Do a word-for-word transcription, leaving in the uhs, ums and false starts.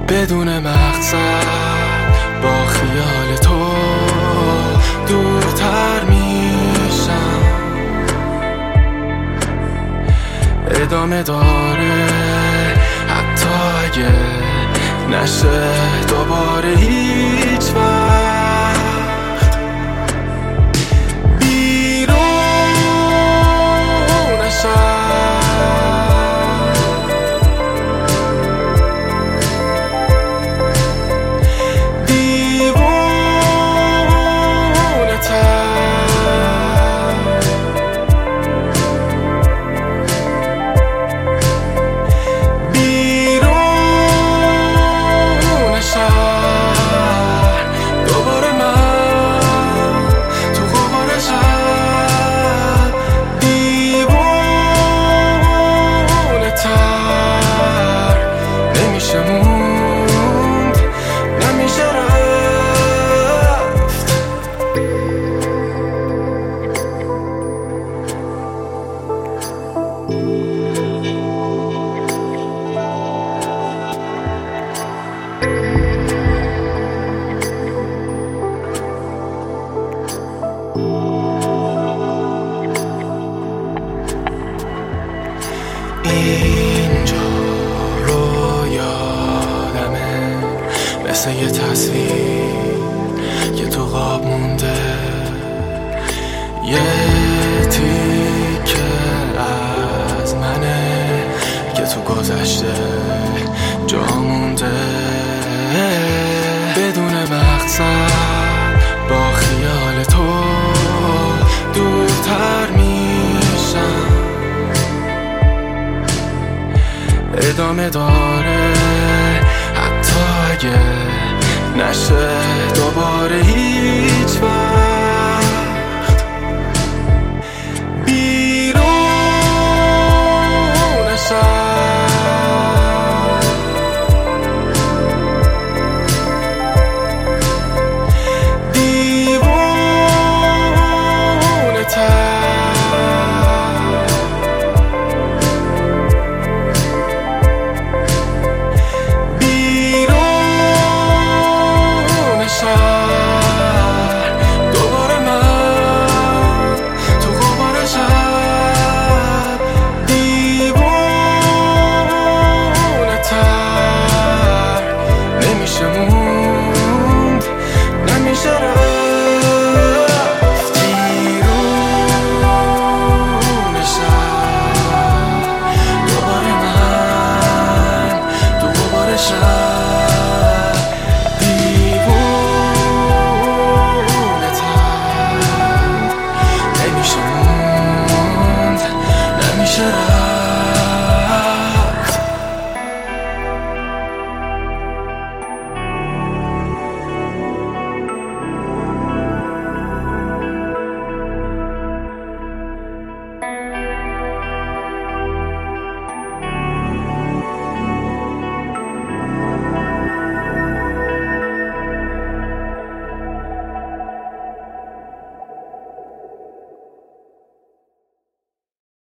بدون مقصد با خیال تو دورتر میشم. ادامه داره حتی اگه نشه دوباره هیچ وقت. بیرون شهر دیوونه تر، بیرون شهر دوباره من تو غبار شب، دیوونه تر نمیشه موند، نمیشه رفت. اینجا رو یادمه مثل یه تصویر که تو خواب مونده، یه تیکه از منه که تو گذشته جا مونده. بدون مقصد با خیال تو دورتر میشم. ادامه داره حتی اگه نشه دوباره هیچ وقت. بیرون شهر دیوونه تر، دوباره من تو غبار شب، دیوونه تر نمیشه موند، نمیشه رفت. بیرون شب دوباره من تو غبار شب.